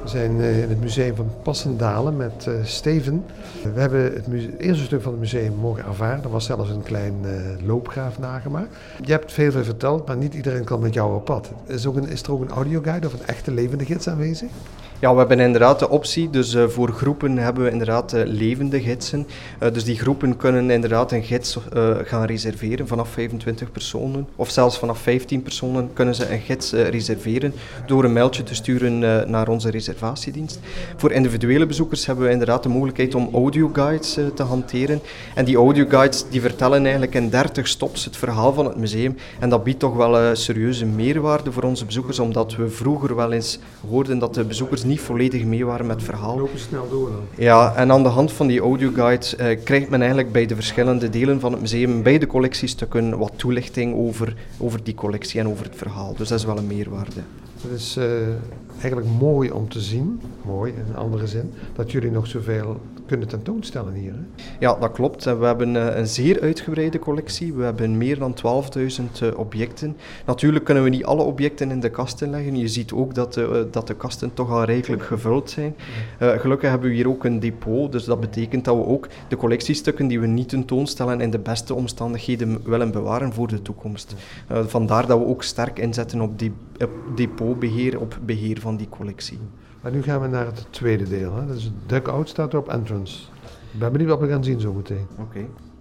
We zijn in het museum van Passendalen met Steven. We hebben het eerste stuk van het museum mogen ervaren. Er was zelfs een klein loopgraaf nagemaakt. Je hebt veel verteld, maar niet iedereen kan met jou op pad. Is er ook een audioguide of een echte levende gids aanwezig? Ja, we hebben inderdaad de optie. Dus voor groepen hebben we inderdaad levende gidsen. Dus die groepen kunnen inderdaad een gids gaan reserveren vanaf 25 personen. Of zelfs vanaf 15 personen kunnen ze een gids reserveren door een mailtje te sturen naar onze reservatiedienst. Voor individuele bezoekers hebben we inderdaad de mogelijkheid om audioguides te hanteren. En die audioguides die vertellen eigenlijk in 30 stops het verhaal van het museum. En dat biedt toch wel een serieuze meerwaarde voor onze bezoekers, omdat we vroeger wel eens hoorden dat de bezoekers niet volledig mee waren met het verhaal. Lopen snel door dan. Ja, en aan de hand van die audioguides krijgt men eigenlijk bij de verschillende delen van het museum, bij de collectiestukken, wat toelichting over die collectie en over het verhaal. Dus dat is wel een meerwaarde. Het is eigenlijk mooi om te zien, mooi in een andere zin, dat jullie nog zoveel kunnen tentoonstellen hier. Hè? Ja, dat klopt. We hebben een zeer uitgebreide collectie. We hebben meer dan 12.000 objecten. Natuurlijk kunnen we niet alle objecten in de kasten leggen. Je ziet ook dat de kasten toch al rijkelijk gevuld zijn. Gelukkig hebben we hier ook een depot, dus dat betekent dat we ook de collectiestukken die we niet tentoonstellen in de beste omstandigheden willen bewaren voor de toekomst. Vandaar dat we ook sterk inzetten op depotbeheer, op beheer van die collectie. Maar nu gaan we naar het tweede deel. Hè? Dat is Dugout staat er op Entrance. Ik ben benieuwd wat we gaan zien zo meteen. Oké.